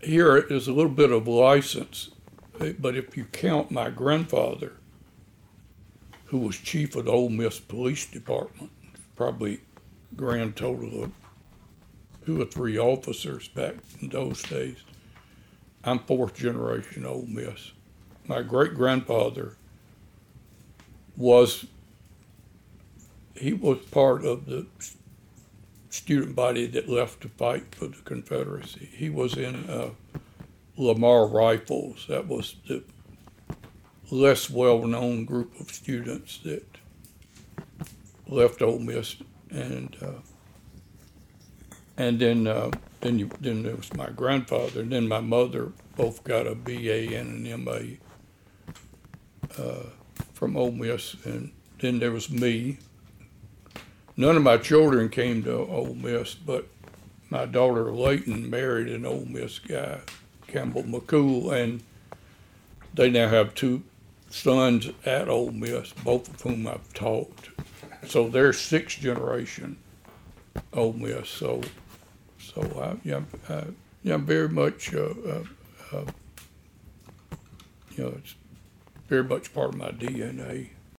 here is a little bit of license, but if you count my grandfather, who was chief of the Ole Miss Police Department, probably grand total of 2 or 3 officers back in those days. I'm 4th generation Ole Miss. My great grandfather was part of the student body that left to fight for the Confederacy. He was in Lamar Rifles. That was the less well-known group of students that left Ole Miss, and then there was my grandfather, and then my mother both got a BA and an MA from Ole Miss, and then there was me. None of my children came to Ole Miss, but my daughter Layton married an Ole Miss guy, Campbell McCool, and they now have 2 sons at Ole Miss, both of whom I've taught. So they're 6th generation Ole Miss. So I'm very much, it's very much part of my DNA.